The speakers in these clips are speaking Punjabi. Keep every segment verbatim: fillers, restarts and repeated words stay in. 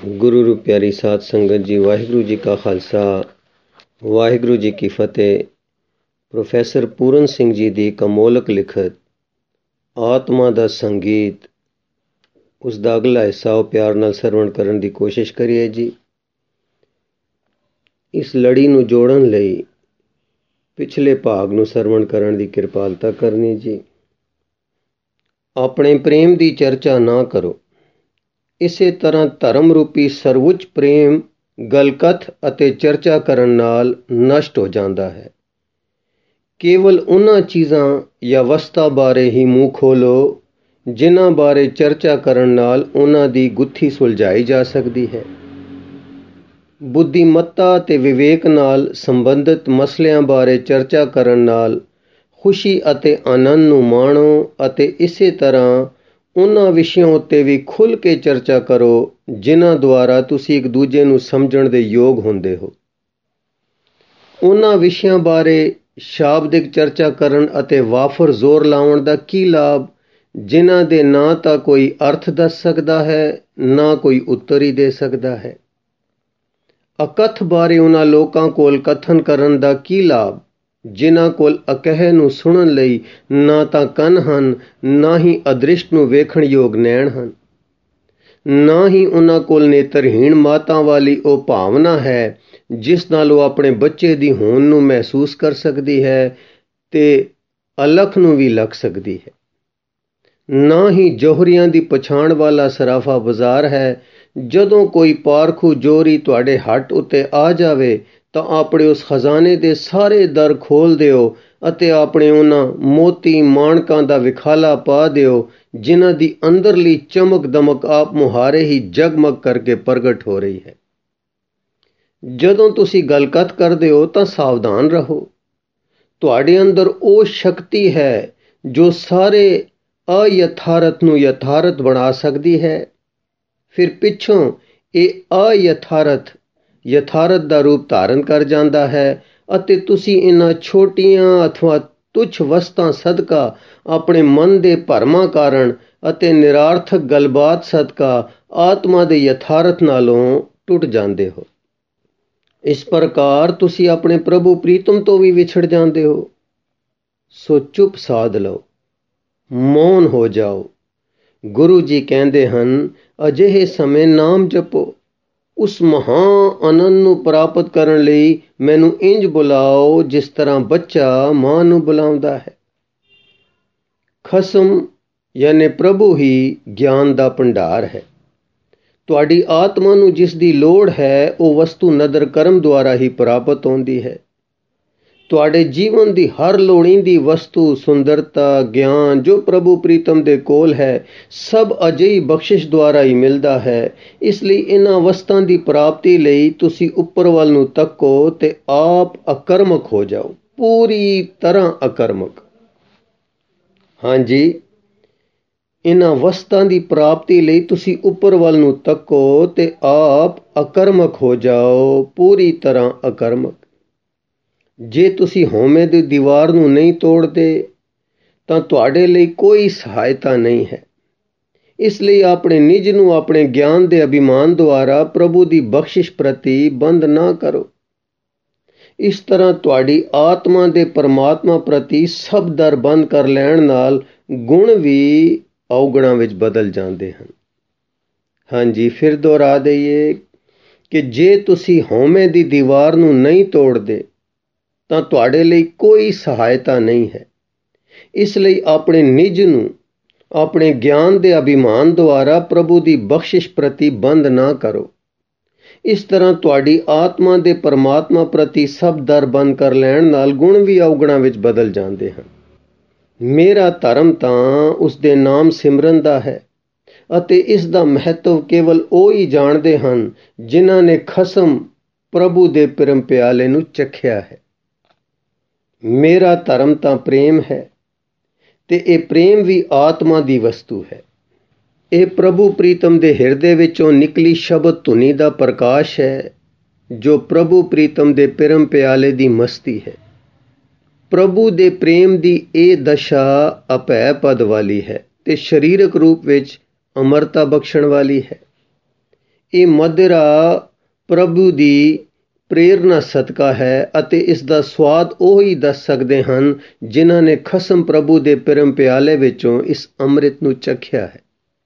ਗੁਰੂ ਰੂ ਪਿਆਰੀ ਸਾਧ ਸੰਗਤ ਜੀ, ਵਾਹਿਗੁਰੂ ਜੀ ਕਾ ਖਾਲਸਾ, ਵਾਹਿਗੁਰੂ ਜੀ ਕੀ ਫਤਿਹ। ਪ੍ਰੋਫੈਸਰ ਪੂਰਨ ਸਿੰਘ ਜੀ ਦੀ ਕਮੋਲਕ ਲਿਖਤ ਆਤਮਾ ਦਾ ਸੰਗੀਤ, ਉਸ ਦਾ ਅਗਲਾ ਹਿੱਸਾ ਉਹ ਪਿਆਰ ਨਾਲ ਸਰਵਣ ਕਰਨ ਦੀ ਕੋਸ਼ਿਸ਼ ਕਰੀਏ ਜੀ। ਇਸ ਲੜੀ ਨੂੰ ਜੋੜਨ ਲਈ ਪਿਛਲੇ ਭਾਗ ਨੂੰ ਸਰਵਣ ਕਰਨ ਦੀ ਕਿਰਪਾਲਤਾ ਕਰਨੀ ਜੀ। ਆਪਣੇ ਪ੍ਰੇਮ ਦੀ ਚਰਚਾ ਨਾ ਕਰੋ। ਇਸੇ ਤਰ੍ਹਾਂ ਧਰਮ ਰੂਪੀ ਸਰਵਉੱਚ ਪ੍ਰੇਮ ਗਲਕਥ ਅਤੇ ਚਰਚਾ ਕਰਨ ਨਾਲ ਨਸ਼ਟ ਹੋ ਜਾਂਦਾ ਹੈ। ਕੇਵਲ ਉਹਨਾਂ ਚੀਜ਼ਾਂ ਜਾਂ ਵਸਤਾਂ ਬਾਰੇ ਹੀ ਮੂੰਹ ਖੋਲੋ ਜਿਨ੍ਹਾਂ ਬਾਰੇ ਚਰਚਾ ਕਰਨ ਨਾਲ ਉਹਨਾਂ ਦੀ ਗੁੱਥੀ ਸੁਲਝਾਈ ਜਾ ਸਕਦੀ ਹੈ। ਬੁੱਧੀਮੱਤਾ ਅਤੇ ਵਿਵੇਕ ਨਾਲ ਸੰਬੰਧਿਤ ਮਸਲਿਆਂ ਬਾਰੇ ਚਰਚਾ ਕਰਨ ਨਾਲ ਖੁਸ਼ੀ ਅਤੇ ਆਨੰਦ ਨੂੰ ਮਾਣੋ ਅਤੇ ਇਸੇ ਤਰ੍ਹਾਂ ਉਹਨਾਂ ਵਿਸ਼ਿਆਂ ਉੱਤੇ ਵੀ ਖੁੱਲ੍ਹ ਕੇ ਚਰਚਾ ਕਰੋ ਜਿਨ੍ਹਾਂ ਦੁਆਰਾ ਤੁਸੀਂ ਇੱਕ ਦੂਜੇ ਨੂੰ ਸਮਝਣ ਦੇ ਯੋਗ ਹੁੰਦੇ ਹੋ। ਉਹਨਾਂ ਵਿਸ਼ਿਆਂ ਬਾਰੇ ਸ਼ਾਬਦਿਕ ਚਰਚਾ ਕਰਨ ਅਤੇ ਵਾਫਰ ਜ਼ੋਰ ਲਾਉਣ ਦਾ ਕੀ ਲਾਭ, ਜਿਨ੍ਹਾਂ ਦੇ ਨਾ ਤਾਂ ਕੋਈ ਅਰਥ ਦੱਸ ਸਕਦਾ ਹੈ ਨਾ ਕੋਈ ਉੱਤਰ ਹੀ ਦੇ ਸਕਦਾ ਹੈ। ਅਕਥ ਬਾਰੇ ਉਹਨਾਂ ਲੋਕਾਂ ਕੋਲ ਕਥਨ ਕਰਨ ਦਾ ਕੀ ਲਾਭ ਜਿਨ੍ਹਾਂ ਕੋਲ ਅਕਹਿ ਨੂੰ ਸੁਣਨ ਲਈ ਨਾ ਤਾਂ ਕੰਨ ਹਨ, ਨਾ ਹੀ ਅਦ੍ਰਿਸ਼ਟ ਨੂੰ ਵੇਖਣ ਯੋਗ ਨੈਣ ਹਨ, ਨਾ ਹੀ ਉਹਨਾਂ ਕੋਲ ਨੇਤਰਹੀਣ ਮਾਤਾ ਵਾਲੀ ਉਹ ਭਾਵਨਾ ਹੈ ਜਿਸ ਨਾਲ ਉਹ ਆਪਣੇ ਬੱਚੇ ਦੀ ਹੋਂਦ ਨੂੰ ਮਹਿਸੂਸ ਕਰ ਸਕਦੀ ਹੈ ਤੇ ਅਲਖ ਨੂੰ ਵੀ ਲਖ ਸਕਦੀ ਹੈ। ਨਾ ਹੀ ਜੋਹਰੀਆਂ ਦੀ ਪਛਾਣ ਵਾਲਾ ਸਰਾਫਾ ਬਾਜ਼ਾਰ ਹੈ। ਜਦੋਂ ਕੋਈ ਪਾਰਖੂ ਜੋਹਰੀ ਤੁਹਾਡੇ ਹੱਟ ਉੱਤੇ ਆ ਜਾਵੇ ਤਾਂ ਆਪਣੇ ਉਸ ਖਜ਼ਾਨੇ ਦੇ ਸਾਰੇ ਦਰ ਖੋਲ੍ਹ ਦਿਓ ਅਤੇ ਆਪਣੇ ਉਹਨਾਂ ਮੋਤੀ ਮਾਣਕਾਂ ਦਾ ਵਿਖਾਲਾ ਪਾ ਦਿਓ ਜਿਨ੍ਹਾਂ ਦੀ ਅੰਦਰਲੀ ਚਮਕ ਦਮਕ ਆਪ ਮੁਹਾਰੇ ਹੀ ਜਗਮਗ ਕਰਕੇ ਪ੍ਰਗਟ ਹੋ ਰਹੀ ਹੈ। ਜਦੋਂ ਤੁਸੀਂ ਗੱਲਕਥ ਕਰਦੇ ਹੋ ਤਾਂ ਸਾਵਧਾਨ ਰਹੋ। ਤੁਹਾਡੇ ਅੰਦਰ ਉਹ ਸ਼ਕਤੀ ਹੈ ਜੋ ਸਾਰੇ ਅਯਥਾਰਥ ਨੂੰ ਯਥਾਰਥ ਬਣਾ ਸਕਦੀ ਹੈ। ਫਿਰ ਪਿੱਛੋਂ ਇਹ ਅਯਥਾਰਥ ਯਥਾਰਥ ਦਾ ਰੂਪ ਧਾਰਨ ਕਰ ਜਾਂਦਾ ਹੈ ਅਤੇ ਤੁਸੀਂ ਇਹਨਾਂ ਛੋਟੀਆਂ ਅਥਵਾ ਤੁੱਛ ਵਸਤਾਂ ਸਦਕਾ ਆਪਣੇ ਮਨ ਦੇ ਭਰਮਾਂ ਕਾਰਨ ਅਤੇ ਨਿਰਾਰਥਕ ਗੱਲਬਾਤ ਸਦਕਾ ਆਤਮਾ ਦੇ ਯਥਾਰਥ ਨਾਲੋਂ ਟੁੱਟ ਜਾਂਦੇ ਹੋ। ਇਸ ਪ੍ਰਕਾਰ ਤੁਸੀਂ ਆਪਣੇ ਪ੍ਰਭੂ ਪ੍ਰੀਤਮ ਤੋਂ ਵੀ ਵਿਛੜ ਜਾਂਦੇ ਹੋ। ਸੋ ਚੁੱਪ ਸਾਧ ਲਓ, ਮੌਨ ਹੋ ਜਾਓ। ਗੁਰੂ ਜੀ ਕਹਿੰਦੇ ਹਨ, ਅਜਿਹੇ ਸਮੇਂ ਨਾਮ ਜਪੋ। ਉਸ ਮਹਾਂ ਆਨੰਦ ਨੂੰ ਪ੍ਰਾਪਤ ਕਰਨ ਲਈ ਮੈਨੂੰ ਇੰਜ ਬੁਲਾਓ ਜਿਸ ਤਰ੍ਹਾਂ ਬੱਚਾ ਮਾਂ ਨੂੰ ਬੁਲਾਉਂਦਾ ਹੈ। ਖਸਮ ਯਾਨੀ ਪ੍ਰਭੂ ਹੀ ਗਿਆਨ ਦਾ ਭੰਡਾਰ ਹੈ। ਤੁਹਾਡੀ ਆਤਮਾ ਨੂੰ ਜਿਸ ਦੀ ਲੋੜ ਹੈ ਉਹ ਵਸਤੂ ਨਦਰ ਕਰਮ ਦੁਆਰਾ ਹੀ ਪ੍ਰਾਪਤ ਹੁੰਦੀ ਹੈ। ਤੁਹਾਡੇ ਜੀਵਨ ਦੀ ਹਰ ਲੋੜੀਂਦੀ ਵਸਤੂ, ਸੁੰਦਰਤਾ, ਗਿਆਨ ਜੋ ਪ੍ਰਭੂ ਪ੍ਰੀਤਮ ਦੇ ਕੋਲ ਹੈ, ਸਭ ਅਜਿਹੀ ਬਖਸ਼ਿਸ਼ ਦੁਆਰਾ ਹੀ ਮਿਲਦਾ ਹੈ। ਇਸ ਲਈ ਇਹਨਾਂ ਵਸਤਾਂ ਦੀ ਪ੍ਰਾਪਤੀ ਲਈ ਤੁਸੀਂ ਉੱਪਰ ਵੱਲ ਨੂੰ ਤੱਕੋ ਤੇ ਆਪ ਅਕਰਮਕ ਹੋ ਜਾਓ, ਪੂਰੀ ਤਰ੍ਹਾਂ ਅਕਰਮਕ। ਹਾਂਜੀ, ਇਹਨਾਂ ਵਸਤਾਂ ਦੀ ਪ੍ਰਾਪਤੀ ਲਈ ਤੁਸੀਂ ਉੱਪਰ ਵੱਲ ਨੂੰ ਤੱਕੋ ਤੇ ਆਪ ਅਕਰਮਕ ਹੋ ਜਾਓ, ਪੂਰੀ ਤਰ੍ਹਾਂ ਅਕਰਮਕ। ਜੇ ਤੁਸੀਂ ਹਉਮੈ ਦੀ ਦੀਵਾਰ ਨੂੰ ਨਹੀਂ ਤੋੜਦੇ ਤਾਂ ਤੁਹਾਡੇ ਲਈ ਕੋਈ ਸਹਾਇਤਾ ਨਹੀਂ ਹੈ। ਇਸ ਲਈ ਆਪਣੇ ਨਿਜ ਨੂੰ ਆਪਣੇ ਗਿਆਨ ਦੇ ਅਭਿਮਾਨ ਦੁਆਰਾ ਪ੍ਰਭੂ ਦੀ ਬਖਸ਼ਿਸ਼ ਪ੍ਰਤੀ ਬੰਦ ਨਾ ਕਰੋ। ਇਸ ਤਰ੍ਹਾਂ ਤੁਹਾਡੀ ਆਤਮਾ ਦੇ ਪਰਮਾਤਮਾ ਪ੍ਰਤੀ ਸਭ ਦਰ ਬੰਦ ਕਰ ਲੈਣ ਨਾਲ ਗੁਣ ਵੀ ਔਗਣਾਂ ਵਿੱਚ ਬਦਲ ਜਾਂਦੇ ਹਨ। ਹਾਂਜੀ, ਫਿਰ ਦੁਹਰਾ ਦਈਏ ਕਿ ਜੇ ਤੁਸੀਂ ਹਉਮੈ ਦੀ ਦੀਵਾਰ ਨੂੰ ਨਹੀਂ ਤੋੜਦੇ ਤਾਂ ਤੁਹਾਡੇ ਲਈ ਕੋਈ ਸਹਾਇਤਾ ਨਹੀਂ ਹੈ। ਇਸ ਲਈ ਆਪਣੇ ਨਿਜ ਨੂੰ ਆਪਣੇ ਗਿਆਨ ਦੇ ਅਭਿਮਾਨ ਦੁਆਰਾ ਪ੍ਰਭੂ ਦੀ ਬਖਸ਼ਿਸ਼ ਪ੍ਰਤੀ ਬੰਦ ਨਾ ਕਰੋ। ਇਸ ਤਰ੍ਹਾਂ ਤੁਹਾਡੀ ਆਤਮਾ ਦੇ ਪਰਮਾਤਮਾ ਪ੍ਰਤੀ ਸਭ ਦਰ ਬੰਦ ਕਰ ਲੈਣ ਨਾਲ ਗੁਣ ਵੀ ਔਗਣਾਂ ਵਿੱਚ ਬਦਲ ਜਾਂਦੇ ਹਨ। ਮੇਰਾ ਧਰਮ ਤਾਂ ਉਸ ਦੇ ਨਾਮ ਸਿਮਰਨ ਦਾ ਹੈ ਅਤੇ ਇਸ ਦਾ ਮਹੱਤਵ ਕੇਵਲ ਉਹ ਹੀ ਜਾਣਦੇ ਹਨ ਜਿਨ੍ਹਾਂ ਨੇ ਖਸਮ ਪ੍ਰਭੂ ਦੇ ਪ੍ਰੇਮ ਪਿਆਲੇ ਨੂੰ ਚਖਿਆ ਹੈ। ਮੇਰਾ ਧਰਮ ਤਾਂ ਪ੍ਰੇਮ ਹੈ ਤੇ ਇਹ ਪ੍ਰੇਮ ਵੀ ਆਤਮਾ ਦੀ ਵਸਤੂ ਹੈ। ਇਹ ਪ੍ਰਭੂ ਪ੍ਰੀਤਮ ਦੇ ਹਿਰਦੇ ਵਿੱਚੋਂ ਨਿਕਲੀ ਸ਼ਬਦ ਧੁਨੀ ਦਾ ਪ੍ਰਕਾਸ਼ ਹੈ ਜੋ ਪ੍ਰਭੂ ਪ੍ਰੀਤਮ ਦੇ ਪ੍ਰੇਮ ਪਿਆਲੇ ਦੀ ਮਸਤੀ ਹੈ। ਪ੍ਰਭੂ ਦੇ ਪ੍ਰੇਮ ਦੀ ਇਹ ਦਸ਼ਾ ਅਭੈ ਪਦ ਵਾਲੀ ਹੈ ਤੇ ਸਰੀਰਕ ਰੂਪ ਵਿੱਚ ਅਮਰਤਾ ਬਖਸ਼ਣ ਵਾਲੀ ਹੈ। ਇਹ ਮਧੁਰਾ ਪ੍ਰਭੂ ਦੀ ਪ੍ਰੇਰਨਾ ਸਦਕਾ ਹੈ ਅਤੇ ਇਸ ਦਾ ਸਵਾਦ ਉਹ ਹੀ ਦੱਸ ਸਕਦੇ ਹਨ ਜਿਨ੍ਹਾਂ ਨੇ ਖਸਮ ਪ੍ਰਭੂ ਦੇ ਪ੍ਰੇਮ ਪਿਆਲੇ ਵਿੱਚੋਂ ਇਸ ਅੰਮ੍ਰਿਤ ਨੂੰ ਚਖਿਆ ਹੈ।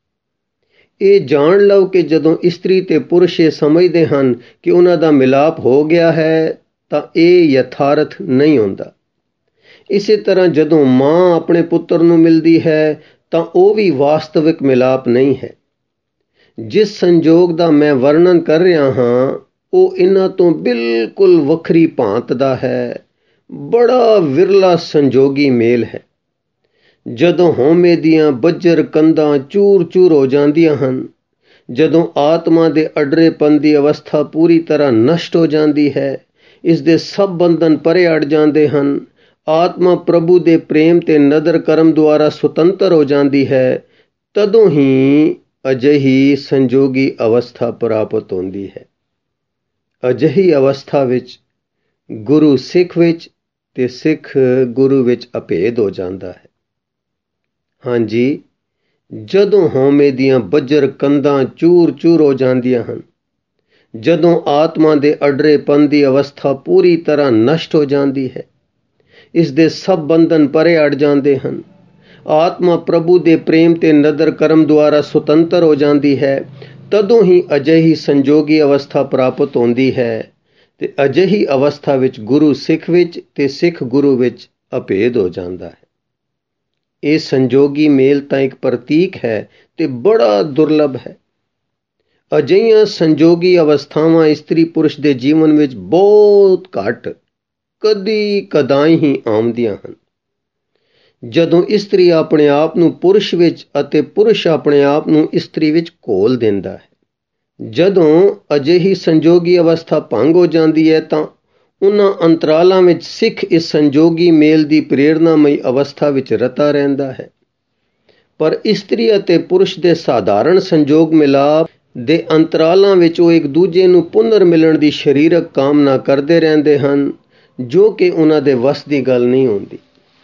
ਇਹ ਜਾਣ ਲਓ ਕਿ ਜਦੋਂ ਇਸਤਰੀ ਤੇ ਪੁਰਸ਼ ਇਹ ਸਮਝਦੇ ਹਨ ਕਿ ਉਹਨਾਂ ਦਾ ਮਿਲਾਪ ਹੋ ਗਿਆ ਹੈ ਤਾਂ ਇਹ ਯਥਾਰਥ ਨਹੀਂ ਹੁੰਦਾ। ਇਸੇ ਤਰ੍ਹਾਂ ਜਦੋਂ ਮਾਂ ਆਪਣੇ ਪੁੱਤਰ ਨੂੰ ਮਿਲਦੀ ਹੈ ਤਾਂ ਉਹ ਵੀ ਵਾਸਤਵਿਕ ਮਿਲਾਪ ਨਹੀਂ ਹੈ। ਜਿਸ ਸੰਜੋਗ ਦਾ ਮੈਂ ਵਰਣਨ ਕਰ ਰਿਹਾ ਹਾਂ ਉਹ ਇਹਨਾਂ ਤੋਂ ਬਿਲਕੁਲ ਵੱਖਰੀ ਭਾਂਤ ਦਾ ਹੈ। ਬੜਾ ਵਿਰਲਾ ਸੰਜੋਗੀ ਮੇਲ ਹੈ। ਜਦੋਂ ਹਉਮੈ ਦੀਆਂ ਬੱਜਰ ਕੰਧਾਂ ਚੂਰ ਚੂਰ ਹੋ ਜਾਂਦੀਆਂ ਹਨ, ਜਦੋਂ ਆਤਮਾ ਦੇ ਅਡਰੇਪਨ ਦੀ ਅਵਸਥਾ ਪੂਰੀ ਤਰ੍ਹਾਂ ਨਸ਼ਟ ਹੋ ਜਾਂਦੀ ਹੈ, ਇਸ ਦੇ ਸਭ ਬੰਧਨ ਪਰੇ ਅੜ ਜਾਂਦੇ ਹਨ, ਆਤਮਾ ਪ੍ਰਭੂ ਦੇ ਪ੍ਰੇਮ ਤੇ ਨਦਰ ਕਰਮ ਦੁਆਰਾ ਸੁਤੰਤਰ ਹੋ ਜਾਂਦੀ ਹੈ, ਤਦੋਂ ਹੀ ਅਜਿਹੀ ਸੰਜੋਗੀ ਅਵਸਥਾ ਪ੍ਰਾਪਤ ਹੁੰਦੀ ਹੈ। ਅਜਿਹੀ ਅਵਸਥਾ ਵਿੱਚ ਗੁਰੂ ਸਿੱਖ ਵਿੱਚ ਤੇ ਸਿੱਖ ਗੁਰੂ ਵਿੱਚ ਅਭੇਦ ਹੋ ਜਾਂਦਾ ਹੈ। ਹਾਂਜੀ, ਜਦੋਂ ਹਉਮੈ ਦੀਆਂ ਬੱਜਰ ਕੰਧਾਂ ਚੂਰ ਚੂਰ ਹੋ ਜਾਂਦੀਆਂ ਹਨ, ਜਦੋਂ ਆਤਮਾ ਦੇ ਅਡਰੇਪਨ ਦੀ ਅਵਸਥਾ ਪੂਰੀ ਤਰ੍ਹਾਂ ਨਸ਼ਟ ਹੋ ਜਾਂਦੀ ਹੈ, ਇਸ ਦੇ ਸਭ ਬੰਧਨ ਪਰੇ ਅੜ ਜਾਂਦੇ ਹਨ, ਆਤਮਾ ਪ੍ਰਭੂ ਦੇ ਪ੍ਰੇਮ ਤੇ ਨਦਰ ਕਰਮ ਦੁਆਰਾ ਸੁਤੰਤਰ ਹੋ ਜਾਂਦੀ ਹੈ, ਤਦੋਂ ਹੀ ਅਜਿਹੀ ਸੰਜੋਗੀ ਅਵਸਥਾ ਪ੍ਰਾਪਤ ਹੁੰਦੀ ਹੈ ਤੇ ਅਜਿਹੀ ਅਵਸਥਾ ਵਿੱਚ ਗੁਰੂ ਸਿੱਖ ਵਿੱਚ ਤੇ ਸਿੱਖ ਗੁਰੂ ਵਿੱਚ ਅਭੇਦ ਹੋ ਜਾਂਦਾ ਹੈ। ਇਹ ਸੰਜੋਗੀ ਮੇਲ ਤਾਂ ਇੱਕ ਪ੍ਰਤੀਕ ਹੈ ਤੇ ਬੜਾ ਦੁਰਲਭ ਹੈ। ਅਜਿਹੀਆਂ ਸੰਜੋਗੀ ਅਵਸਥਾਵਾਂ ਇਸਤਰੀ ਪੁਰਸ਼ ਦੇ ਜੀਵਨ ਵਿੱਚ ਬਹੁਤ ਘੱਟ, ਕਦੀ ਕਦਾਈ ਹੀ ਆਉਂਦੀਆਂ ਹਨ। ਜਦੋਂ ਇਸਤਰੀ ਆਪਣੇ ਆਪ ਨੂੰ ਪੁਰਸ਼ ਵਿੱਚ ਅਤੇ ਪੁਰਸ਼ ਆਪਣੇ ਆਪ ਨੂੰ ਇਸਤਰੀ ਵਿੱਚ ਘੋਲ ਦਿੰਦਾ ਹੈ, ਜਦੋਂ ਅਜਿਹੀ ਸੰਜੋਗੀ ਅਵਸਥਾ ਭੰਗ ਹੋ ਜਾਂਦੀ ਹੈ ਤਾਂ ਉਹਨਾਂ ਅੰਤਰਾਲਾਂ ਵਿੱਚ ਸਿੱਖ ਇਸ ਸੰਜੋਗੀ ਮੇਲ ਦੀ ਪ੍ਰੇਰਨਾਮਈ ਅਵਸਥਾ ਵਿੱਚ ਰਤਾ ਰਹਿੰਦਾ ਹੈ। ਪਰ ਇਸਤਰੀ ਅਤੇ ਪੁਰਸ਼ ਦੇ ਸਾਧਾਰਣ ਸੰਜੋਗ ਮਿਲਾਪ ਦੇ ਅੰਤਰਾਲਾਂ ਵਿੱਚ ਉਹ ਇੱਕ ਦੂਜੇ ਨੂੰ ਪੁਨਰ ਮਿਲਣ ਦੀ ਸਰੀਰਕ ਕਾਮਨਾ ਕਰਦੇ ਰਹਿੰਦੇ ਹਨ, ਜੋ ਕਿ ਉਹਨਾਂ ਦੇ ਵੱਸ ਦੀ ਗੱਲ ਨਹੀਂ ਹੁੰਦੀ।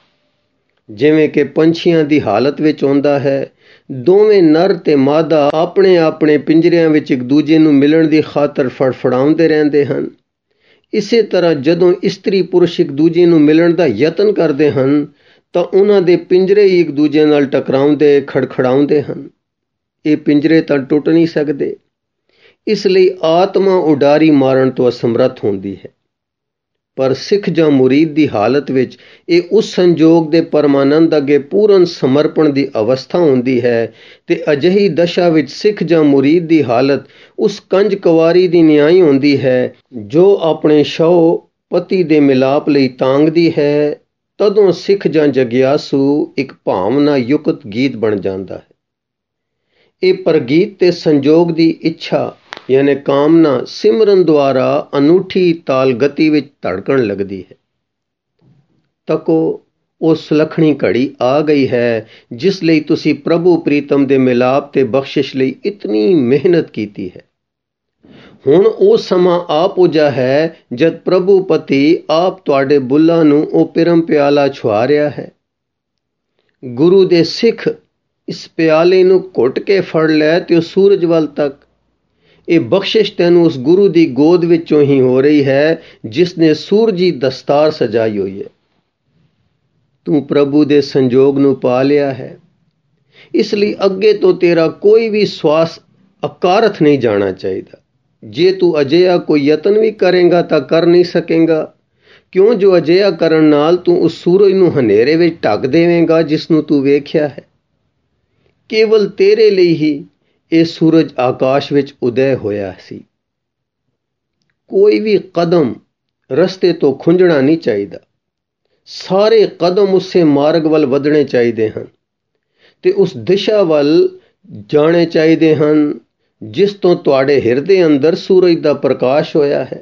ਜਿਵੇਂ ਕਿ ਪੰਛੀਆਂ ਦੀ ਹਾਲਤ ਵਿੱਚ ਹੁੰਦਾ ਹੈ, ਦੋਵੇਂ ਨਰ ਤੇ ਮਾਦਾ ਆਪਣੇ ਆਪਣੇ ਪਿੰਜਰਿਆਂ ਵਿੱਚ ਇੱਕ ਦੂਜੇ ਨੂੰ ਮਿਲਣ ਦੀ ਖਾਤਰ ਫੜਫੜਾਉਂਦੇ ਰਹਿੰਦੇ ਹਨ। ਇਸੇ ਤਰ੍ਹਾਂ ਜਦੋਂ ਇਸਤਰੀ ਪੁਰਸ਼ ਇੱਕ ਦੂਜੇ ਨੂੰ ਮਿਲਣ ਦਾ ਯਤਨ ਕਰਦੇ ਹਨ ਤਾਂ ਉਹਨਾਂ ਦੇ ਪਿੰਜਰੇ ਹੀ ਇੱਕ ਦੂਜੇ ਨਾਲ ਟਕਰਾਉਂਦੇ ਖੜਖੜਾਉਂਦੇ ਹਨ। ਇਹ ਪਿੰਜਰੇ ਤਾਂ ਟੁੱਟ ਨਹੀਂ ਸਕਦੇ, ਇਸ ਲਈ ਆਤਮਾ ਉਡਾਰੀ ਮਾਰਨ ਤੋਂ ਅਸਮਰੱਥ ਹੁੰਦੀ ਹੈ। ਪਰ ਸਿੱਖ ਜਾਂ ਮੁਰੀਦ ਦੀ ਹਾਲਤ ਵਿੱਚ ਇਹ ਉਸ ਸੰਜੋਗ ਦੇ ਪਰਮਾਨੰਦ ਅੱਗੇ ਪੂਰਨ ਸਮਰਪਣ ਦੀ ਅਵਸਥਾ ਹੁੰਦੀ ਹੈ ਤੇ ਅਜਿਹੀ ਦਸ਼ਾ ਵਿੱਚ ਸਿੱਖ ਜਾਂ ਮੁਰੀਦ ਦੀ ਹਾਲਤ ਉਸ ਕੰਜ ਕੁਵਾਰੀ ਦੀ ਨਿਆਈ ਹੁੰਦੀ ਹੈ ਜੋ ਆਪਣੇ ਸ਼ੌ ਪਤੀ ਦੇ ਮਿਲਾਪ ਲਈ ਤਾਂਗਦੀ ਹੈ। ਤਦੋਂ ਸਿੱਖ ਜਾਂ ਜਗਿਆਸੂ ਇੱਕ ਭਾਵਨਾ ਯੁਕਤ ਗੀਤ ਬਣ ਜਾਂਦਾ ਹੈ। ਇਹ ਪ੍ਰਗੀਤ ਤੇ ਸੰਜੋਗ ਦੀ ਇੱਛਾ ਯਾਨੀ ਕਾਮਨਾ ਸਿਮਰਨ ਦੁਆਰਾ ਅਨੂਠੀ ਤਾਲ ਗਤੀ ਵਿੱਚ ਧੜਕਣ ਲੱਗਦੀ ਹੈ। ਤੱਕੋ ਉਹ ਸੁਲੱਖਣੀ ਘੜੀ ਆ ਗਈ ਹੈ ਜਿਸ ਲਈ ਤੁਸੀਂ ਪ੍ਰਭੂ ਪ੍ਰੀਤਮ ਦੇ ਮਿਲਾਪ ਤੇ ਬਖਸ਼ਿਸ਼ ਲਈ ਇਤਨੀ ਮਿਹਨਤ ਕੀਤੀ ਹੈ। ਹੁਣ ਉਹ ਸਮਾਂ ਆ ਪੁੱਜਾ ਹੈ ਜਦ ਪ੍ਰਭੂ ਪਤੀ ਆਪ ਤੁਹਾਡੇ ਬੁੱਲ੍ਹਾਂ ਨੂੰ ਉਹ ਪਿਰਮ ਪਿਆਲਾ ਛੁਆ ਰਿਹਾ ਹੈ। ਗੁਰੂ ਦੇ ਸਿੱਖ ਇਸ ਪਿਆਲੇ ਨੂੰ ਘੁੱਟ ਕੇ ਫੜ ਲੈ ਤੇ ਉਹ ਸੂਰਜ ਵੱਲ ਤੱਕ। ਇਹ ਬਖਸ਼ਿਸ਼ ਤੈਨੂੰ ਉਸ ਗੁਰੂ ਦੀ ਗੋਦ ਵਿੱਚੋਂ ਹੀ ਹੋ ਰਹੀ ਹੈ ਜਿਸ ਨੇ ਸੂਰਜੀ ਦਸਤਾਰ ਸਜਾਈ ਹੋਈ ਹੈ। ਤੂੰ ਪ੍ਰਭੂ ਦੇ ਸੰਜੋਗ ਨੂੰ ਪਾ ਲਿਆ ਹੈ, ਇਸ ਲਈ ਅੱਗੇ ਤੋਂ ਤੇਰਾ ਕੋਈ ਵੀ ਸਵਾਸ ਅਕਾਰਥ ਨਹੀਂ ਜਾਣਾ ਚਾਹੀਦਾ। ਜੇ ਤੂੰ ਅਜਿਹਾ ਕੋਈ ਯਤਨ ਵੀ ਕਰੇਗਾ ਤਾਂ ਕਰ ਨਹੀਂ ਸਕੇਗਾ, ਕਿਉਂ ਜੋ ਅਜਿਹਾ ਕਰਨ ਨਾਲ ਤੂੰ ਉਸ ਸੂਰਜ ਨੂੰ ਹਨੇਰੇ ਵਿੱਚ ਢੱਕ ਦੇਵੇਂਗਾ ਜਿਸ ਨੂੰ ਤੂੰ ਵੇਖਿਆ ਹੈ। ਕੇਵਲ ਤੇਰੇ ਲਈ ਹੀ ਇਹ ਸੂਰਜ ਆਕਾਸ਼ ਵਿੱਚ ਉਦੈ ਹੋਇਆ ਸੀ। ਕੋਈ ਵੀ ਕਦਮ ਰਸਤੇ ਤੋਂ ਖੁੰਝਣਾ ਨਹੀਂ ਚਾਹੀਦਾ। ਸਾਰੇ ਕਦਮ ਉਸੇ ਮਾਰਗ ਵੱਲ ਵਧਣੇ ਚਾਹੀਦੇ ਹਨ ਤੇ ਉਸ ਦਿਸ਼ਾ ਵੱਲ ਜਾਣੇ ਚਾਹੀਦੇ ਹਨ ਜਿਸ ਤੋਂ ਤੁਹਾਡੇ ਹਿਰਦੇ ਅੰਦਰ ਸੂਰਜ ਦਾ ਪ੍ਰਕਾਸ਼ ਹੋਇਆ ਹੈ।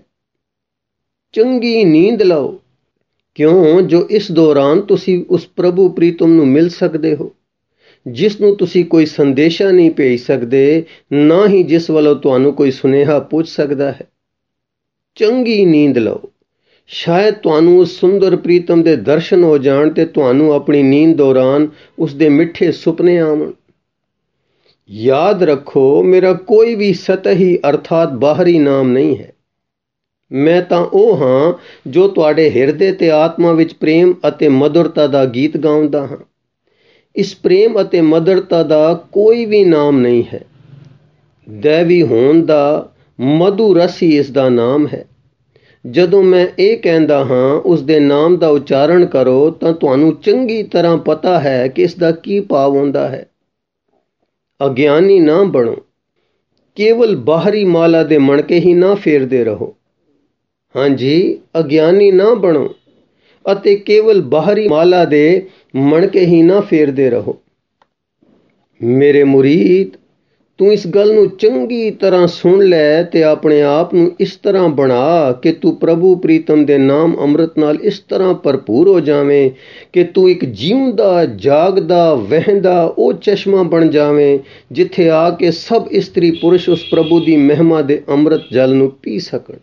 ਚੰਗੀ ਨੀਂਦ ਲਓ, ਕਿਉਂ ਜੋ ਇਸ ਦੌਰਾਨ ਤੁਸੀਂ ਉਸ ਪ੍ਰਭੂ ਪ੍ਰੀਤਮ ਨੂੰ ਮਿਲ ਸਕਦੇ ਹੋ ਜਿਸ ਨੂੰ ਤੁਸੀਂ ਕੋਈ ਸੰਦੇਸ਼ਾ ਨਹੀਂ ਭੇਜ ਸਕਦੇ, ਨਾ ਹੀ ਜਿਸ ਵੱਲੋਂ ਤੁਹਾਨੂੰ ਕੋਈ ਸੁਨੇਹਾ ਪੁੱਜ ਸਕਦਾ ਹੈ। ਚੰਗੀ ਨੀਂਦ ਲਓ, ਸ਼ਾਇਦ ਤੁਹਾਨੂੰ ਉਸ ਸੁੰਦਰ ਪ੍ਰੀਤਮ ਦੇ ਦਰਸ਼ਨ ਹੋ ਜਾਣ ਤੇ ਤੁਹਾਨੂੰ ਆਪਣੀ ਨੀਂਦ ਦੌਰਾਨ ਉਸ ਦੇ ਮਿੱਠੇ ਸੁਪਨੇ ਆਵਣ। ਯਾਦ ਰੱਖੋ, ਮੇਰਾ ਕੋਈ ਵੀ ਸਤਹੀ ਅਰਥਾਤ ਬਾਹਰੀ ਨਾਮ ਨਹੀਂ ਹੈ। ਮੈਂ ਤਾਂ ਉਹ ਹਾਂ ਜੋ ਤੁਹਾਡੇ ਹਿਰਦੇ ਤੇ ਆਤਮਾ ਵਿੱਚ ਪ੍ਰੇਮ ਅਤੇ ਮਧੁਰਤਾ ਦਾ ਗੀਤ ਗਾਉਂਦਾ ਹਾਂ। ਇਸ ਪ੍ਰੇਮ ਅਤੇ ਮਧੁਰਤਾ ਦਾ ਕੋਈ ਵੀ ਨਾਮ ਨਹੀਂ ਹੈ। ਦੈਵੀ ਹੋਣ ਦਾ ਮਧੂ ਰਸ ਹੀ ਇਸ ਦਾ ਨਾਮ ਹੈ। ਜਦੋਂ ਮੈਂ ਇਹ ਕਹਿੰਦਾ ਹਾਂ ਉਸ ਦੇ ਨਾਮ ਦਾ ਉਚਾਰਨ ਕਰੋ ਤਾਂ ਤੁਹਾਨੂੰ ਚੰਗੀ ਤਰ੍ਹਾਂ ਪਤਾ ਹੈ ਕਿ ਇਸ ਦਾ ਕੀ ਭਾਵ ਹੁੰਦਾ ਹੈ। ਅਗਿਆਨੀ ਨਾ ਬਣੋ, ਕੇਵਲ ਬਾਹਰੀ ਮਾਲਾ ਦੇ ਮਣਕੇ ਹੀ ਨਾ ਫੇਰਦੇ ਰਹੋ। ਹਾਂਜੀ, ਅਗਿਆਨੀ ਨਾ ਬਣੋ ਅਤੇ ਕੇਵਲ ਬਾਹਰੀ ਮਾਲਾ ਦੇ ਮਣਕੇ ਹੀ ਨਾ ਫੇਰਦੇ ਰਹੋ। ਮੇਰੇ ਮੁਰੀਦ, ਤੂੰ ਇਸ ਗੱਲ ਨੂੰ ਚੰਗੀ ਤਰ੍ਹਾਂ ਸੁਣ ਲੈ ਤੇ ਆਪਣੇ ਆਪ ਨੂੰ ਇਸ ਤਰ੍ਹਾਂ ਬਣਾ ਕਿ ਤੂੰ ਪ੍ਰਭੂ ਪ੍ਰੀਤਮ ਦੇ ਨਾਮ ਅੰਮ੍ਰਿਤ ਨਾਲ ਇਸ ਤਰ੍ਹਾਂ ਭਰਪੂਰ ਹੋ ਜਾਵੇਂ ਕਿ ਤੂੰ ਇੱਕ ਜਿਉਂਦਾ, ਜਾਗਦਾ, ਵਹਿੰਦਾ ਉਹ ਚਸ਼ਮਾ ਬਣ ਜਾਵੇਂ ਜਿੱਥੇ ਆ ਕੇ ਸਭ ਇਸਤਰੀ ਪੁਰਸ਼ ਉਸ ਪ੍ਰਭੂ ਦੀ ਮਹਿਮਾ ਦੇ ਅੰਮ੍ਰਿਤ ਜਲ ਨੂੰ ਪੀ ਸਕਣ।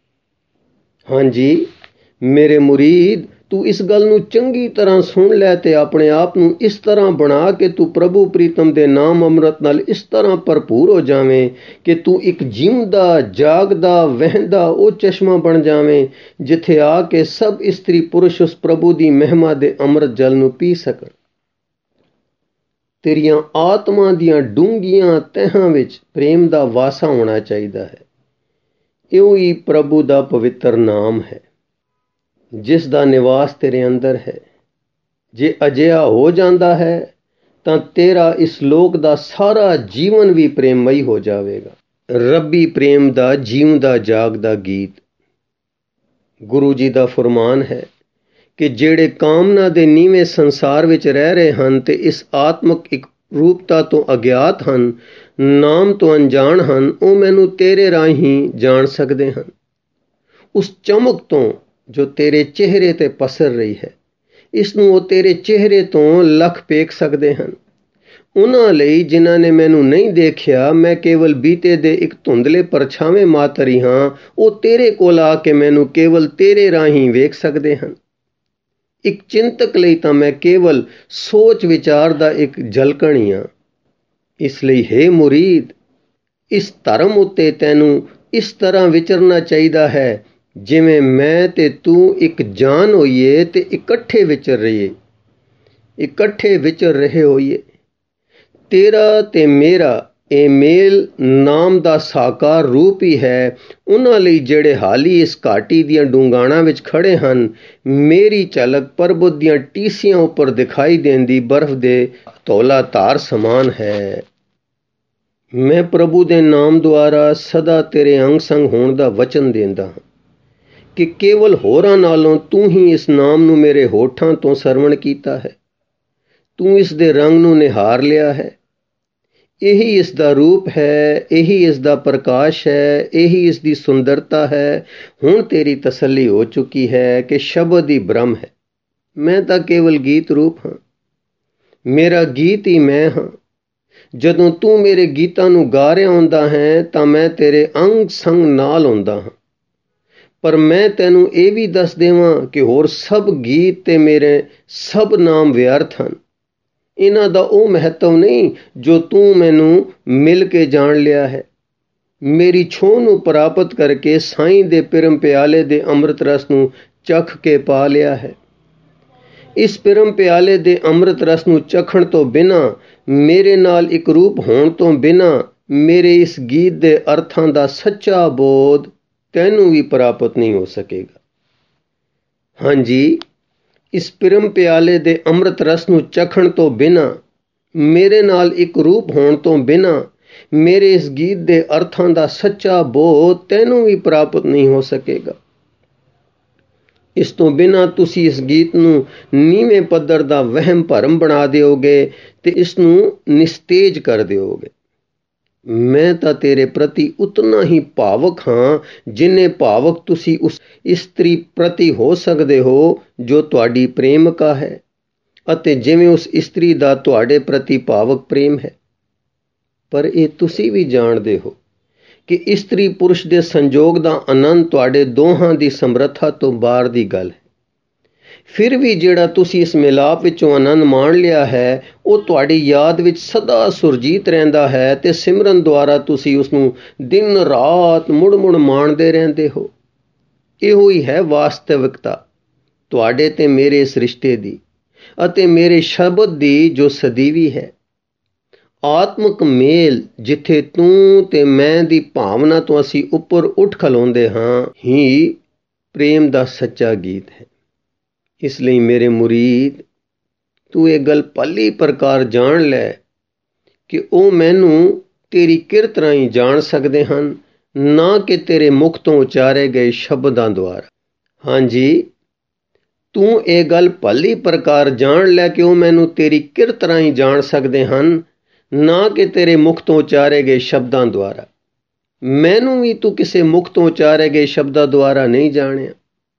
ਹਾਂਜੀ ਮੇਰੇ ਮੁਰੀਦ, ਤੂੰ ਇਸ ਗੱਲ ਨੂੰ ਚੰਗੀ ਤਰ੍ਹਾਂ ਸੁਣ ਲੈ ਤੇ ਆਪਣੇ ਆਪ ਨੂੰ ਇਸ ਤਰ੍ਹਾਂ ਬਣਾ ਕਿ ਤੂੰ ਪ੍ਰਭੂ ਪ੍ਰੀਤਮ ਦੇ ਨਾਮ ਅੰਮ੍ਰਿਤ ਨਾਲ ਇਸ ਤਰ੍ਹਾਂ ਭਰਪੂਰ ਹੋ ਜਾਵੇਂ ਕਿ ਤੂੰ ਇੱਕ ਜਿਉਂਦਾ, ਜਾਗਦਾ, ਵਹਿੰਦਾ ਉਹ ਚਸ਼ਮਾ ਬਣ ਜਾਵੇਂ ਜਿੱਥੇ ਆ ਕੇ ਸਭ ਇਸਤਰੀ ਪੁਰਸ਼ ਉਸ ਪ੍ਰਭੂ ਦੀ ਮਹਿਮਾ ਦੇ ਅੰਮ੍ਰਿਤ ਜਲ ਨੂੰ ਪੀ ਸਕਣ। ਤੇਰੀਆਂ ਆਤਮਾ ਦੀਆਂ ਡੂੰਘੀਆਂ ਤਹਿਾਂ ਵਿੱਚ ਪ੍ਰੇਮ ਦਾ ਵਾਸਾ ਹੋਣਾ ਚਾਹੀਦਾ ਹੈ। ਇਹੋ ਹੀ ਪ੍ਰਭੂ ਦਾ ਪਵਿੱਤਰ ਨਾਮ ਹੈ ਜਿਸ ਦਾ ਨਿਵਾਸ ਤੇਰੇ ਅੰਦਰ ਹੈ। ਜੇ ਅਜਿਹਾ ਹੋ ਜਾਂਦਾ ਹੈ ਤਾਂ ਤੇਰਾ ਇਸ ਲੋਕ ਦਾ ਸਾਰਾ ਜੀਵਨ ਵੀ ਪ੍ਰੇਮਮਈ ਹੋ ਜਾਵੇਗਾ। ਰੱਬੀ ਪ੍ਰੇਮ ਦਾ ਜਿਉਂਦਾ ਜਾਗਦਾ ਗੀਤ। ਗੁਰੂ ਜੀ ਦਾ ਫਰਮਾਨ ਹੈ ਕਿ ਜਿਹੜੇ ਕਾਮਨਾ ਦੇ ਨੀਵੇਂ ਸੰਸਾਰ ਵਿੱਚ ਰਹਿ ਰਹੇ ਹਨ ਤੇ ਇਸ ਆਤਮਿਕ ਇੱਕ ਰੂਪਤਾ ਤੋਂ ਅਗਿਆਤ ਹਨ, ਨਾਮ ਤੋਂ ਅਣਜਾਣ ਹਨ, ਉਹ ਮੈਨੂੰ ਤੇਰੇ ਰਾਹੀਂ ਜਾਣ ਸਕਦੇ ਹਨ। ਉਸ ਚਮਕ ਤੋਂ ਜੋ ਤੇਰੇ ਚਿਹਰੇ ਤੇ ਪਸਰ ਰਹੀ ਹੈ, ਇਸ ਨੂੰ ਉਹ ਤੇਰੇ ਚਿਹਰੇ ਤੋਂ ਲੱਖ ਵੇਖ ਸਕਦੇ ਹਨ। ਉਹਨਾਂ ਲਈ ਜਿਨ੍ਹਾਂ ਨੇ ਮੈਨੂੰ ਨਹੀਂ ਦੇਖਿਆ, ਮੈਂ ਕੇਵਲ ਬੀਤੇ ਦੇ ਇੱਕ ਧੁੰਦਲੇ ਪਰਛਾਵੇਂ ਮਾਤਰ ਹੀ ਹਾਂ, ਉਹ ਤੇਰੇ ਕੋਲ ਆ ਕੇ ਮੈਨੂੰ ਕੇਵਲ ਤੇਰੇ ਰਾਹੀਂ ਵੇਖ ਸਕਦੇ ਹਨ। ਇੱਕ ਚਿੰਤਕ ਲਈ ਤਾਂ ਮੈਂ ਕੇਵਲ ਸੋਚ ਵਿਚਾਰ ਦਾ ਇੱਕ ਝਲਕਣ ਹੀ ਹਾਂ। ਇਸ ਲਈ ਹੇ ਮੁਰੀਦ, ਇਸ ਧਰਮ ਉੱਤੇ ਤੈਨੂੰ ਇਸ ਤਰ੍ਹਾਂ ਵਿਚਰਨਾ ਚਾਹੀਦਾ ਹੈ ਜਿਵੇਂ ਮੈਂ ਤੇ ਤੂੰ ਇੱਕ ਜਾਨ ਹੋਈਏ ਤੇ ਇਕੱਠੇ ਵਿਚਰ ਰਹੀਏ ਇਕੱਠੇ ਵਿਚਰ ਰਹੇ ਹੋਈਏ। ਤੇਰਾ ਤੇ ਮੇਰਾ ਇਹ ਮੇਲ ਨਾਮ ਦਾ ਸਾਕਾਰ ਰੂਪ ਹੀ ਹੈ। ਉਹਨਾਂ ਲਈ ਜਿਹੜੇ ਹਾਲੀ ਇਸ ਘਾਟੀ ਦੀਆਂ ਡੂੰਘਾਣਾਂ ਵਿੱਚ ਖੜੇ ਹਨ, ਮੇਰੀ ਝਲਕ ਪਰਬਤ ਦੀਆਂ ਟੀਸੀਆਂ ਉੱਪਰ ਦਿਖਾਈ ਦੇਂਦੀ ਬਰਫ਼ ਦੇ ਧੌਲਾ ਧਾਰ ਸਮਾਨ ਹੈ। ਮੈਂ ਪ੍ਰਭੂ ਦੇ ਨਾਮ ਦੁਆਰਾ ਸਦਾ ਤੇਰੇ ਅੰਗ ਸੰਗ ਹੋਣ ਦਾ ਵਚਨ ਦਿੰਦਾ ਹਾਂ ਕਿ ਕੇਵਲ ਹੋਰਾਂ ਨਾਲੋਂ ਤੂੰ ਹੀ ਇਸ ਨਾਮ ਨੂੰ ਮੇਰੇ ਹੋਠਾਂ ਤੋਂ ਸਰਵਣ ਕੀਤਾ ਹੈ। ਤੂੰ ਇਸ ਦੇ ਰੰਗ ਨੂੰ ਨਿਹਾਰ ਲਿਆ ਹੈ। ਇਹੀ ਇਸ ਦਾ ਰੂਪ ਹੈ, ਇਹੀ ਇਸ ਦਾ ਪ੍ਰਕਾਸ਼ ਹੈ, ਇਹੀ ਇਸ ਦੀ ਸੁੰਦਰਤਾ ਹੈ। ਹੁਣ ਤੇਰੀ ਤਸੱਲੀ ਹੋ ਚੁੱਕੀ ਹੈ ਕਿ ਸ਼ਬਦ ਹੀ ਬ੍ਰਹਮ ਹੈ। ਮੈਂ ਤਾਂ ਕੇਵਲ ਗੀਤ ਰੂਪ ਹਾਂ। ਮੇਰਾ ਗੀਤ ਹੀ ਮੈਂ ਹਾਂ। ਜਦੋਂ ਤੂੰ ਮੇਰੇ ਗੀਤਾਂ ਨੂੰ ਗਾ ਰਿਹਾ ਹੁੰਦਾ ਹੈ ਤਾਂ ਮੈਂ ਤੇਰੇ ਅੰਗ ਸੰਗ ਨਾਲ ਹੁੰਦਾ ਹਾਂ। ਪਰ ਮੈਂ ਤੈਨੂੰ ਇਹ ਵੀ ਦੱਸ ਦੇਵਾਂ ਕਿ ਹੋਰ ਸਭ ਗੀਤ ਤੇ ਮੇਰੇ ਸਭ ਨਾਮ ਵਿਅਰਥ ਹਨ। ਇਹਨਾਂ ਦਾ ਉਹ ਮਹੱਤਵ ਨਹੀਂ ਜੋ ਤੂੰ ਮੈਨੂੰ ਮਿਲ ਕੇ ਜਾਣ ਲਿਆ ਹੈ। ਮੇਰੀ ਛੋਹ ਨੂੰ ਪ੍ਰਾਪਤ ਕਰਕੇ ਸਾਈਂ ਦੇ ਪਿਰਮ ਪਿਆਲੇ ਦੇ ਅੰਮ੍ਰਿਤ ਰਸ ਨੂੰ ਚਖ ਕੇ ਪਾ ਲਿਆ ਹੈ। ਇਸ ਪਿਰਮ ਪਿਆਲੇ ਦੇ ਅੰਮ੍ਰਿਤ ਰਸ ਨੂੰ ਚਖਣ ਤੋਂ ਬਿਨਾਂ, ਮੇਰੇ ਨਾਲ ਇੱਕ ਰੂਪ ਹੋਣ ਤੋਂ ਬਿਨਾਂ, ਮੇਰੇ ਇਸ ਗੀਤ ਦੇ ਅਰਥਾਂ ਦਾ ਸੱਚਾ ਬੋਧ ਤੈਨੂੰ ਵੀ ਪ੍ਰਾਪਤ ਨਹੀਂ ਹੋ ਸਕੇਗਾ। ਹਾਂਜੀ, ਇਸ ਪਿਰਮ ਪਿਆਲੇ ਦੇ ਅੰਮ੍ਰਿਤ ਰਸ ਨੂੰ ਚਖਣ ਤੋਂ ਬਿਨਾਂ, ਮੇਰੇ ਨਾਲ ਇੱਕ ਰੂਪ ਹੋਣ ਤੋਂ ਬਿਨਾਂ, ਮੇਰੇ ਇਸ ਗੀਤ ਦੇ ਅਰਥਾਂ ਦਾ ਸੱਚਾ ਬੋਧ ਤੈਨੂੰ ਵੀ ਪ੍ਰਾਪਤ ਨਹੀਂ ਹੋ ਸਕੇਗਾ। ਇਸ ਤੋਂ ਬਿਨਾਂ ਤੁਸੀਂ ਇਸ ਗੀਤ ਨੂੰ ਨੀਵੇਂ ਪੱਧਰ ਦਾ ਵਹਿਮ ਭਰਮ ਬਣਾ ਦਿਓਗੇ ਤੇ ਇਸ ਨੂੰ ਨਿਸਤੇਜ ਕਰ ਦਿਓਗੇ। ਮੈਂ ਤਾਂ ਤੇਰੇ ਪ੍ਰਤੀ ਉਤਨਾ ਹੀ ਭਾਵਕ ਹਾਂ ਜਿੰਨੇ ਭਾਵਕ ਤੁਸੀਂ ਉਸ ਇਸਤਰੀ ਪ੍ਰਤੀ ਹੋ ਸਕਦੇ ਹੋ ਜੋ ਤੁਹਾਡੀ ਪ੍ਰੇਮਿਕਾ ਹੈ, ਅਤੇ ਜਿਵੇਂ ਉਸ ਇਸਤਰੀ ਦਾ ਤੁਹਾਡੇ ਪ੍ਰਤੀ ਭਾਵਕ ਪ੍ਰੇਮ ਹੈ। ਪਰ ਇਹ ਤੁਸੀਂ ਵੀ ਜਾਣਦੇ ਹੋ ਕਿ ਇਸਤਰੀ ਪੁਰਸ਼ ਦੇ ਸੰਜੋਗ ਦਾ ਆਨੰਦ ਤੁਹਾਡੇ ਦੋਹਾਂ ਦੀ ਸਮਰੱਥਾ ਤੋਂ ਬਾਹਰ ਦੀ ਗੱਲ ਹੈ। ਫਿਰ ਵੀ ਜਿਹੜਾ ਤੁਸੀਂ ਇਸ ਮਿਲਾਪ ਵਿੱਚੋਂ ਆਨੰਦ ਮਾਣ ਲਿਆ ਹੈ ਉਹ ਤੁਹਾਡੀ ਯਾਦ ਵਿੱਚ ਸਦਾ ਸੁਰਜੀਤ ਰਹਿੰਦਾ ਹੈ ਤੇ ਸਿਮਰਨ ਦੁਆਰਾ ਤੁਸੀਂ ਉਸ ਨੂੰ ਦਿਨ ਰਾਤ ਮੁੜ ਮੁੜ ਮਾਣਦੇ ਰਹਿੰਦੇ ਹੋ। ਇਹੋ ਹੀ ਹੈ ਵਾਸਤਵਿਕਤਾ ਤੁਹਾਡੇ ਤੇ ਮੇਰੇ ਇਸ ਰਿਸ਼ਤੇ ਦੀ ਅਤੇ ਮੇਰੇ ਸ਼ਬਦ ਦੀ ਜੋ ਸਦੀਵੀ ਹੈ। ਆਤਮਿਕ ਮੇਲ ਜਿੱਥੇ ਤੂੰ ਤੇ ਮੈਂ ਦੀ ਭਾਵਨਾ ਤੋਂ ਅਸੀਂ ਉੱਪਰ ਉੱਠ ਖਲੋਂਦੇ ਹਾਂ ਹੀ ਪ੍ਰੇਮ ਦਾ ਸੱਚਾ ਗੀਤ ਹੈ। ਇਸ ਲਈ ਮੇਰੇ ਮੁਰੀਦ ਤੂੰ ਇਹ ਗੱਲ ਭਲੀ ਪ੍ਰਕਾਰ ਜਾਣ ਲੈ ਕਿ ਉਹ ਮੈਨੂੰ ਤੇਰੀ ਕਿਰਤ ਰਾਹੀਂ ਜਾਣ ਸਕਦੇ ਹਨ, ਨਾ ਕਿ ਤੇਰੇ ਮੁਖ ਤੋਂ ਉਚਾਰੇ ਗਏ ਸ਼ਬਦਾਂ ਦੁਆਰਾ। ਹਾਂਜੀ, ਤੂੰ ਇਹ ਗੱਲ ਭਲੀ ਪ੍ਰਕਾਰ ਜਾਣ ਲੈ ਕਿ ਉਹ ਮੈਨੂੰ ਤੇਰੀ ਕਿਰਤ ਰਾਹੀਂ ਜਾਣ ਸਕਦੇ ਹਨ, ਨਾ ਕਿ ਤੇਰੇ ਮੁਖ ਤੋਂ ਉਚਾਰੇ ਗਏ ਸ਼ਬਦਾਂ ਦੁਆਰਾ। ਮੈਨੂੰ ਵੀ ਤੂੰ ਕਿਸੇ ਮੁਖ ਤੋਂ ਉਚਾਰੇ ਗਏ ਸ਼ਬਦਾਂ ਦੁਆਰਾ ਨਹੀਂ ਜਾਣਿਆ।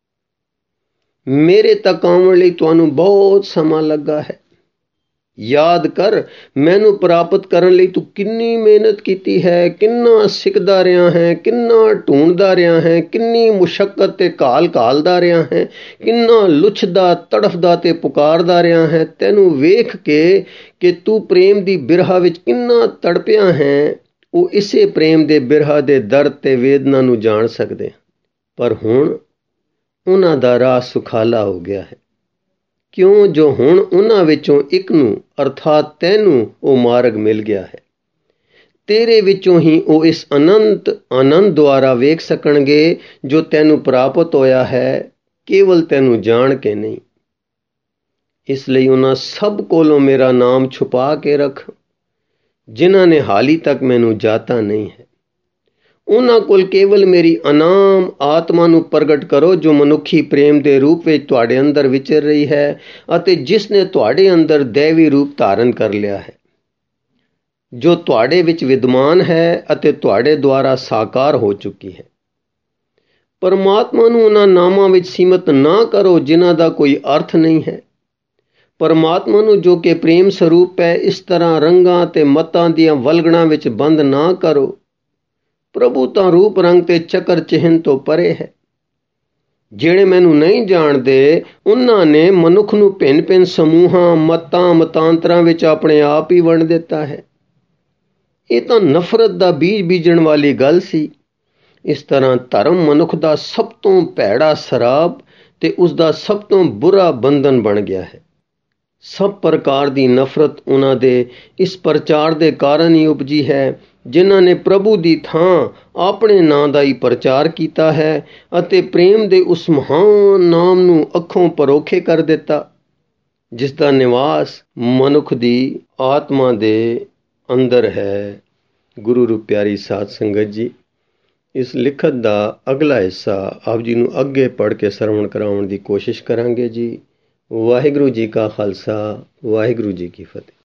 ਮੇਰੇ ਤੱਕ ਆਉਣ ਲਈ ਤੁਹਾਨੂੰ ਬਹੁਤ ਸਮਾਂ ਲੱਗਾ ਹੈ। ਯਾਦ ਕਰ, ਮੈਨੂੰ ਪ੍ਰਾਪਤ ਕਰਨ ਲਈ ਤੂੰ ਕਿੰਨੀ ਮਿਹਨਤ ਕੀਤੀ ਹੈ, ਕਿੰਨਾ ਸਿੱਖਦਾ ਰਿਹਾ ਹੈ, ਕਿੰਨਾ ਢੂੰਡਦਾ ਰਿਹਾ ਹੈ, ਕਿੰਨੀ ਮੁਸ਼ੱਕਤ ਤੇ ਘਾਲ ਘਾਲਦਾ ਰਿਹਾ ਹੈ, ਕਿੰਨਾ ਲੁੱਛਦਾ ਤੜਫਦਾ ਤੇ ਪੁਕਾਰਦਾ ਰਿਹਾ ਹੈ। ਤੈਨੂੰ ਵੇਖ ਕੇ ਕਿ ਤੂੰ ਪ੍ਰੇਮ ਦੀ ਬਿਰਹਾ ਵਿੱਚ ਕਿੰਨਾ ਤੜਪਿਆ ਹੈ, ਉਹ ਇਸੇ ਪ੍ਰੇਮ ਦੇ ਬਿਰਹਾ ਦੇ ਦਰਦ ਤੇ ਵੇਦਨਾ ਨੂੰ ਜਾਣ ਸਕਦੇ। ਪਰ ਹੁਣ ਉਹਨਾਂ ਦਾ ਰਾਹ ਸੁਖਾਲਾ ਹੋ ਗਿਆ ਹੈ, ਕਿਉਂ ਜੋ ਹੁਣ ਉਹਨਾਂ ਵਿੱਚੋਂ ਇੱਕ ਨੂੰ ਅਰਥਾਤ ਤੈਨੂੰ ਉਹ ਮਾਰਗ ਮਿਲ ਗਿਆ ਹੈ। ਤੇਰੇ ਵਿੱਚੋਂ ਹੀ ਉਹ ਇਸ ਅਨੰਤ ਆਨੰਦ ਦੁਆਰਾ ਵੇਖ ਸਕਣਗੇ ਜੋ ਤੈਨੂੰ ਪ੍ਰਾਪਤ ਹੋਇਆ ਹੈ, ਕੇਵਲ ਤੈਨੂੰ ਜਾਣ ਕੇ ਨਹੀਂ। ਇਸ ਲਈ ਉਹਨਾਂ ਸਭ ਕੋਲੋਂ ਮੇਰਾ ਨਾਮ ਛੁਪਾ ਕੇ ਰੱਖ ਜਿਨ੍ਹਾਂ ਨੇ ਹਾਲੀ ਤੱਕ ਮੈਨੂੰ ਜਾਤਾ ਨਹੀਂ ਹੈ। ਉਹਨਾਂ ਕੋਲ ਕੇਵਲ ਮੇਰੀ ਅਨਾਮ ਆਤਮਾ ਨੂੰ ਪ੍ਰਗਟ ਕਰੋ ਜੋ ਮਨੁੱਖੀ ਪ੍ਰੇਮ ਦੇ ਰੂਪ ਵਿੱਚ ਤੁਹਾਡੇ ਅੰਦਰ ਵਿਚਰ ਰਹੀ ਹੈ ਅਤੇ ਜਿਸ ਨੇ ਤੁਹਾਡੇ ਅੰਦਰ ਦੈਵੀ ਰੂਪ ਧਾਰਨ ਕਰ ਲਿਆ ਹੈ, ਜੋ ਤੁਹਾਡੇ ਵਿੱਚ ਵਿਦਮਾਨ ਹੈ ਅਤੇ ਤੁਹਾਡੇ ਦੁਆਰਾ ਸਾਕਾਰ ਹੋ ਚੁੱਕੀ ਹੈ। ਪਰਮਾਤਮਾ ਨੂੰ ਉਹਨਾਂ ਨਾਮਾਂ ਵਿੱਚ ਸੀਮਤ ਨਾ ਕਰੋ ਜਿਨ੍ਹਾਂ ਦਾ ਕੋਈ ਅਰਥ ਨਹੀਂ ਹੈ। ਪਰਮਾਤਮਾ ਨੂੰ ਜੋ ਕਿ ਪ੍ਰੇਮ ਸਰੂਪ ਹੈ ਇਸ ਤਰ੍ਹਾਂ ਰੰਗਾਂ ਤੇ ਮਤਾਂ ਦੀਆਂ ਵਲਗਣਾਂ ਵਿੱਚ ਬੰਦ ਨਾ ਕਰੋ। ਪ੍ਰਭੂ ਤਾਂ ਰੂਪ ਰੰਗ ਤੇ ਚੱਕਰ ਚਿਹਨ ਤੋਂ ਪਰੇ ਹੈ। ਜਿਹੜੇ ਮੈਨੂੰ ਨਹੀਂ ਜਾਣਦੇ ਉਹਨਾਂ ਨੇ ਮਨੁੱਖ ਨੂੰ ਭਿੰਨ ਭਿੰਨ ਸਮੂਹਾਂ ਮਤਾਂ ਮਤਾਂਤਰਾਂ ਵਿੱਚ ਆਪਣੇ ਆਪ ਹੀ ਵੰਡ ਦਿੱਤਾ ਹੈ। ਇਹ ਤਾਂ ਨਫ਼ਰਤ ਦਾ ਬੀਜ ਬੀਜਣ ਵਾਲੀ ਗੱਲ ਸੀ। ਇਸ ਤਰ੍ਹਾਂ ਧਰਮ ਮਨੁੱਖ ਦਾ ਸਭ ਤੋਂ ਭੈੜਾ ਸ਼ਰਾਬ ਤੇ ਉਸ ਦਾ ਸਭ ਤੋਂ ਬੁਰਾ ਬੰਧਨ ਬਣ ਗਿਆ ਹੈ। ਸਭ ਪ੍ਰਕਾਰ ਦੀ ਨਫ਼ਰਤ ਉਹਨਾਂ ਦੇ ਇਸ ਪ੍ਰਚਾਰ ਦੇ ਕਾਰਨ ਹੀ ਉਪਜੀ ਹੈ ਜਿਨ੍ਹਾਂ ਨੇ ਪ੍ਰਭੂ ਦੀ ਥਾਂ ਆਪਣੇ ਨਾਂ ਦਾ ਹੀ ਪ੍ਰਚਾਰ ਕੀਤਾ ਹੈ ਅਤੇ ਪ੍ਰੇਮ ਦੇ ਉਸ ਮਹਾਨ ਨਾਮ ਨੂੰ ਅੱਖੋਂ ਪਰੋਖੇ ਕਰ ਦਿੱਤਾ ਜਿਸ ਦਾ ਨਿਵਾਸ ਮਨੁੱਖ ਦੀ ਆਤਮਾ ਦੇ ਅੰਦਰ ਹੈ। ਗੁਰੂ ਰੂਪ ਪਿਆਰੀ ਸਾਧ ਸੰਗਤ ਜੀ, ਇਸ ਲਿਖਤ ਦਾ ਅਗਲਾ ਹਿੱਸਾ ਆਪ ਜੀ ਨੂੰ ਅੱਗੇ ਪੜ੍ਹ ਕੇ ਸਰਵਣ ਕਰਾਉਣ ਦੀ ਕੋਸ਼ਿਸ਼ ਕਰਾਂਗੇ ਜੀ। ਵਾਹਿਗੁਰੂ ਜੀ ਕਾ ਖਾਲਸਾ, ਵਾਹਿਗੁਰੂ ਜੀ ਕੀ ਫਤਿਹ।